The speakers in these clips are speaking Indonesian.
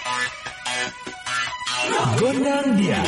Gondang dia.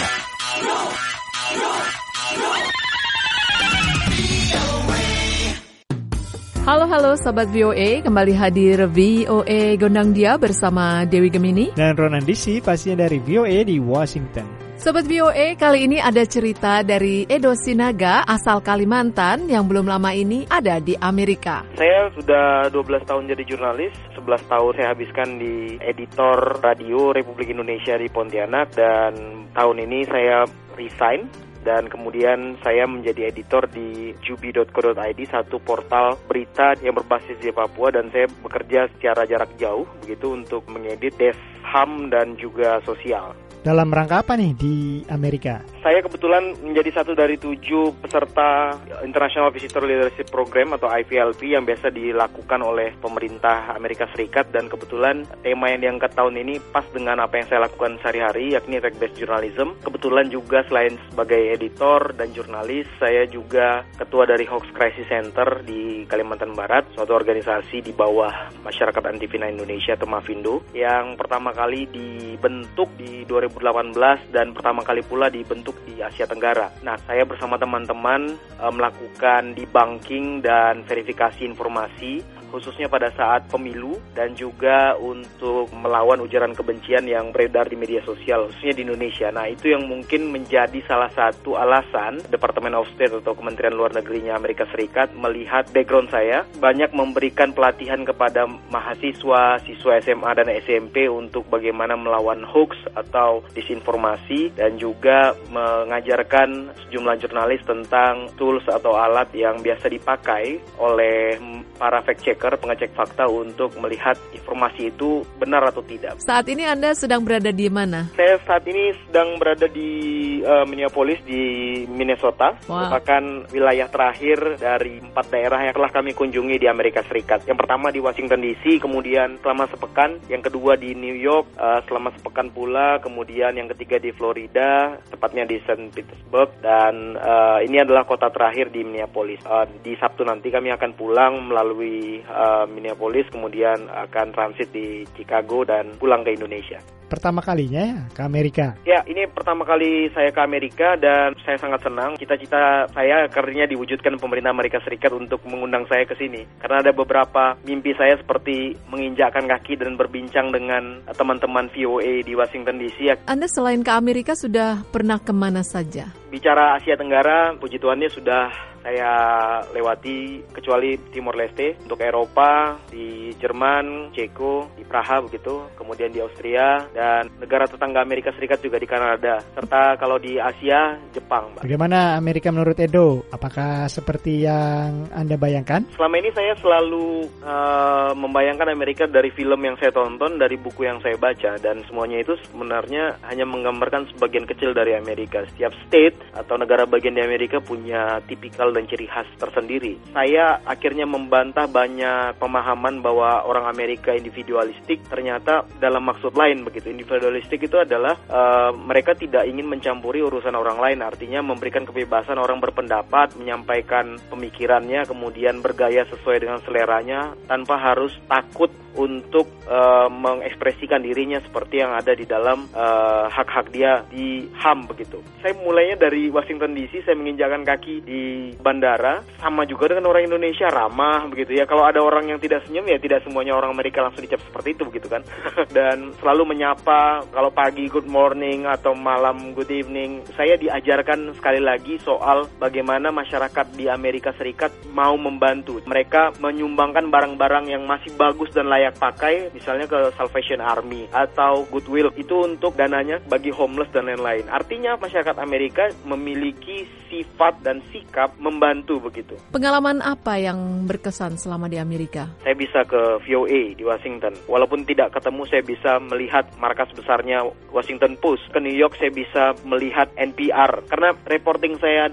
Halo Sobat VOA, kembali hadir VOA Gondang Dia bersama Dewi Gemini dan Ronan DC, pastinya dari VOA di Washington. Sobat VOA, kali ini ada cerita dari Edo Sinaga, asal Kalimantan, yang belum lama ini ada di Amerika. Saya sudah 12 tahun jadi jurnalis, 11 tahun saya habiskan di editor radio Republik Indonesia di Pontianak, dan tahun ini saya resign. Dan kemudian saya menjadi editor di jubi.co.id, satu portal berita yang berbasis di Papua, dan saya bekerja secara jarak jauh begitu untuk mengedit desk HAM dan juga sosial. Dalam rangka apa nih di Amerika? Saya kebetulan menjadi satu dari 7 peserta International Visitor Leadership Program atau IVLP yang biasa dilakukan oleh pemerintah Amerika Serikat, dan kebetulan tema yang diangkat tahun ini pas dengan apa yang saya lakukan sehari-hari, yakni fact-based journalism. Kebetulan juga selain sebagai editor dan jurnalis, saya juga ketua dari Hoax Crisis Center di Kalimantan Barat, suatu organisasi di bawah Masyarakat Anti Fitnah Indonesia atau MAFINDO, yang pertama kali dibentuk di 2018 dan pertama kali pula dibentuk di Asia Tenggara. Nah, saya bersama teman-teman melakukan debunking dan verifikasi informasi, khususnya pada saat pemilu, dan juga untuk melawan ujaran kebencian yang beredar di media sosial, khususnya di Indonesia. Nah, itu yang mungkin menjadi salah satu alasan Department of State atau Kementerian Luar Negerinya Amerika Serikat melihat background saya, banyak memberikan pelatihan kepada mahasiswa, siswa SMA dan SMP untuk bagaimana melawan hoax atau disinformasi, dan juga mengajarkan sejumlah jurnalis tentang tools atau alat yang biasa dipakai oleh para fact-checker, pengecek fakta untuk melihat informasi itu benar atau tidak. Saat ini Anda sedang berada di mana? Saya saat ini sedang berada di Minneapolis di Minnesota. Wow. Merupakan wilayah terakhir dari 4 daerah yang telah kami kunjungi di Amerika Serikat. Yang pertama di Washington DC, kemudian selama sepekan. Yang kedua di New York selama sepekan pula. Kemudian yang ketiga di Florida, tepatnya di St. Petersburg. Dan ini adalah kota terakhir di Minneapolis. Di Sabtu nanti kami akan pulang melalui Minneapolis, kemudian akan transit di Chicago dan pulang ke Indonesia. Pertama kalinya ya ke Amerika? Ya, ini pertama kali saya ke Amerika dan saya sangat senang. Cita-cita saya akhirnya diwujudkan pemerintah Amerika Serikat untuk mengundang saya ke sini. Karena ada beberapa mimpi saya seperti menginjakkan kaki dan berbincang dengan teman-teman VOA di Washington DC. Anda selain ke Amerika sudah pernah kemana saja? Bicara Asia Tenggara, puji Tuhannya sudah saya lewati, kecuali Timor Leste. Untuk Eropa, di Jerman, Ceko, di Praha begitu, kemudian di Austria, dan negara tetangga Amerika Serikat juga di Kanada. Serta kalau di Asia, Jepang, Mbak. Bagaimana Amerika menurut Edo? Apakah seperti yang Anda bayangkan? Selama ini saya selalu membayangkan Amerika dari film yang saya tonton, dari buku yang saya baca, dan semuanya itu sebenarnya hanya menggambarkan sebagian kecil dari Amerika. Setiap state atau negara bagian di Amerika punya tipikal dan ciri khas tersendiri. Saya akhirnya membantah banyak pemahaman bahwa orang Amerika individualistik, ternyata dalam maksud lain begitu. Individualistik itu adalah mereka tidak ingin mencampuri urusan orang lain, artinya memberikan kebebasan orang berpendapat, menyampaikan pemikirannya, kemudian bergaya sesuai dengan seleranya tanpa harus takut untuk mengekspresikan dirinya seperti yang ada di dalam hak-hak dia di HAM begitu. Saya mulainya dari Washington DC, saya menginjakkan kaki di bandara, sama juga dengan orang Indonesia, ramah begitu ya. Kalau ada orang yang tidak senyum, ya tidak semuanya orang Amerika langsung dicap seperti itu begitu kan. Dan selalu menyapa, kalau pagi good morning atau malam good evening. Saya diajarkan sekali lagi soal bagaimana masyarakat di Amerika Serikat mau membantu. Mereka menyumbangkan barang-barang yang masih bagus dan layak pakai, misalnya ke Salvation Army atau Goodwill, itu untuk dananya bagi homeless dan lain-lain. Artinya masyarakat Amerika memiliki sifat dan sikap membantu begitu. Pengalaman apa yang berkesan selama di Amerika? Saya bisa ke VOA di Washington. Walaupun tidak ketemu, saya bisa melihat markas besarnya Washington Post. Ke New York saya bisa melihat NPR. Karena reporting saya adalah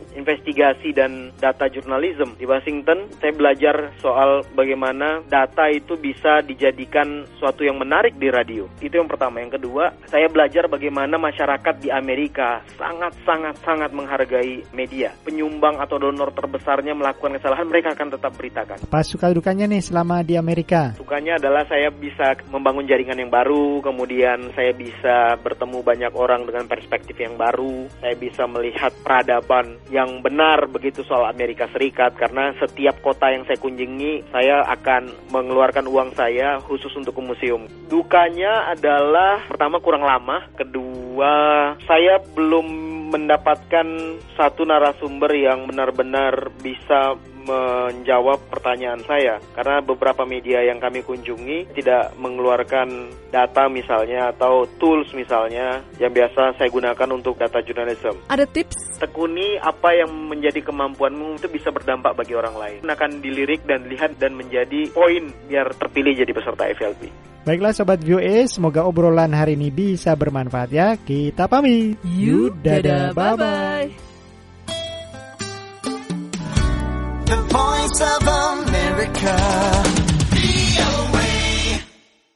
investigasi dan data journalism di Washington, saya belajar soal bagaimana data itu bisa dijadikan suatu yang menarik di radio. Itu yang pertama. Yang kedua, saya belajar bagaimana masyarakat di Amerika sangat menghargai media. Penyumbang atau donor terbesarnya melakukan kesalahan, mereka akan tetap beritakan. Apa suka dukanya nih selama di Amerika? Sukanya adalah saya bisa membangun jaringan yang baru, kemudian saya bisa bertemu banyak orang dengan perspektif yang baru, saya bisa melihat peradaban yang benar begitu soal Amerika Serikat, karena setiap kota yang saya kunjungi, saya akan mengeluarkan uang saya khusus untuk ke museum. Dukanya adalah pertama kurang lama, kedua saya belum mendapatkan satu narasumber yang benar-benar bisa menjawab pertanyaan saya, karena beberapa media yang kami kunjungi tidak mengeluarkan data misalnya atau tools misalnya yang biasa saya gunakan untuk data journalism. Ada tips? Tekuni apa yang menjadi kemampuanmu itu bisa berdampak bagi orang lain. Akan dilirik dan lihat dan menjadi poin biar terpilih jadi peserta FLP. Baiklah Sobat VOA, semoga obrolan hari ini bisa bermanfaat ya. Kita pamit. Dadah, bye-bye. The Voice of America.